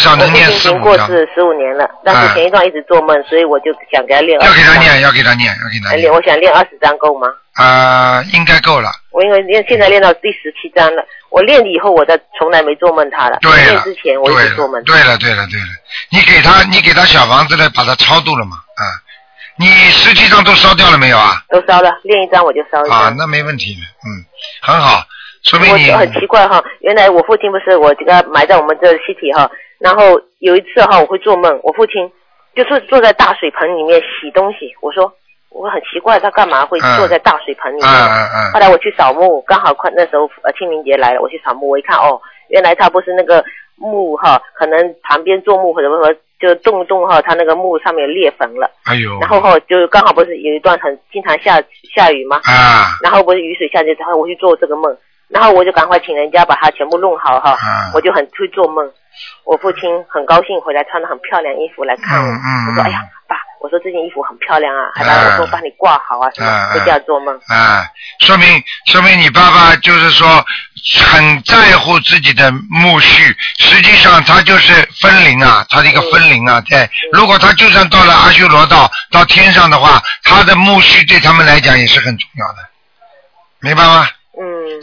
少能念4、5章。 过世15年了，但是前一段一直做梦，所以我就想给他练。 要给他念。 我想练20章够吗？ 应该够了。 我因为现在练到第17章了，我练以后我从来没做梦他了。 对了。 练之前我一直做梦。 对了。你给他小房子了，把他超度了嘛？你实际上都烧掉了没有啊？ 都烧了，练1张我就烧1张。 那没问题的，很好，说明你。 我很奇怪哈，原来我父亲不是我这个埋在我们这尸体哈，然后有一次哈我会做梦，我父亲就是坐在大水盆里面洗东西，我说我很奇怪他干嘛会坐在大水盆里面。后来我去扫墓，刚好那时候清明节来了，我去扫墓，我一看原来他不是那个墓哈，可能旁边做墓或者什么就动哈，他那个墓上面裂缝了。哎呦！然后就刚好不是有一段经常下雨吗？然后不是雨水下去，然后我去做这个梦，然后我就赶快请人家把它全部弄好哈。我就很会做梦。我父亲很高兴回来，穿得很漂亮衣服来看我。我说哎呀爸，我说这件衣服很漂亮啊，还把我说帮你挂好啊什么，就这样做梦。 说明你爸爸就是说很在乎自己的墓序，实际上他就是分灵啊，他的一个分灵啊。对，如果他就算到了阿修罗道到天上的话，他的墓序对他们来讲也是很重要的，明白吗？